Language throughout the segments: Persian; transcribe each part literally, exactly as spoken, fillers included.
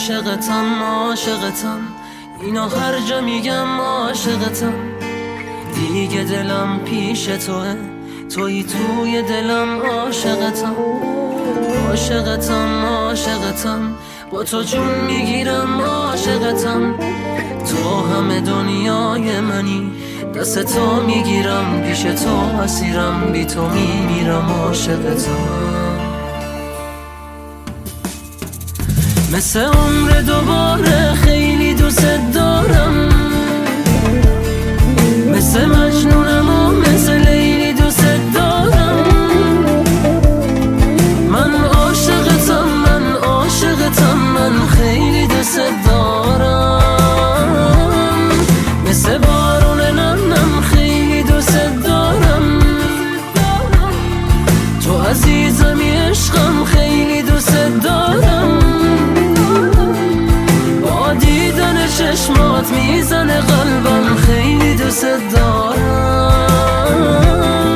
عاشقتم عاشقتم، اینو هر جا میگم عاشقتم. دیگه دلم پیش توه، توی توی دلم عاشقتم. عاشقتم عاشقتم، با تو جون میگیرم عاشقتم. تو همه دنیای منی، دست تو میگیرم، پیش تو اسیرم، بی تو میمیرم عاشقتم. مثل عمر دوباره خیلی دوست دارم، مثل مجنونم و مثل لیلی دوست دارم. من عاشقتم من عاشقتم، من خیلی دوست دارم. مثل بارون نمنم خیلی دوست دارم. تو عزیزمی عشقم خیلی دوست دارم. با دیدن چشمات میزنه قلبم، خیلی دوست دارم.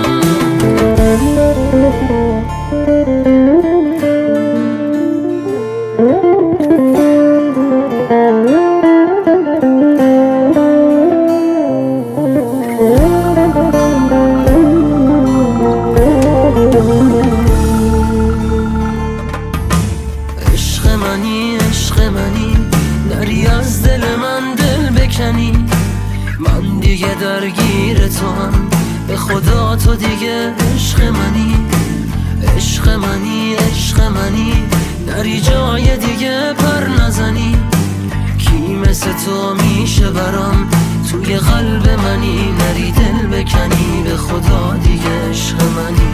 عشق منی عشق منی، نری از دل من دل بکنی. من دیگه درگیر تو هم، به خدا تو دیگه عشق منی. عشق منی عشق منی، نری جای دیگه پر نزنی. کی مثل تو میشه برام، توی قلب منی. نری دل بکنی، به خدا دیگه عشق منی.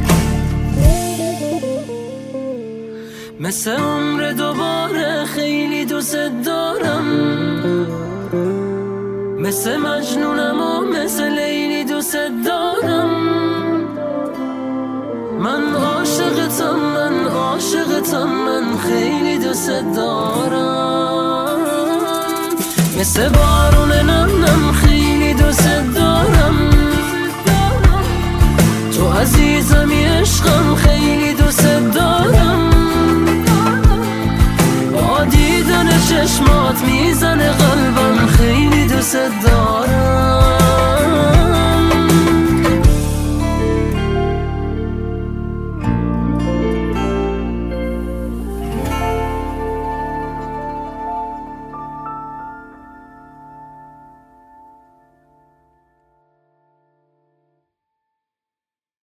مثل عمر دوباره خیلی دوست دارم، مثل مجنونم و مثل لیلی دوست دارم. من عاشقتم من عاشقتم، من خیلی دوست دارم. مثل بارون نمنم خیلی دوست دارم. تو عزیزمی عشقم خیلی دوست دارم. با دیدن چشمات میزنه قلبم، خیلی دوست دارم.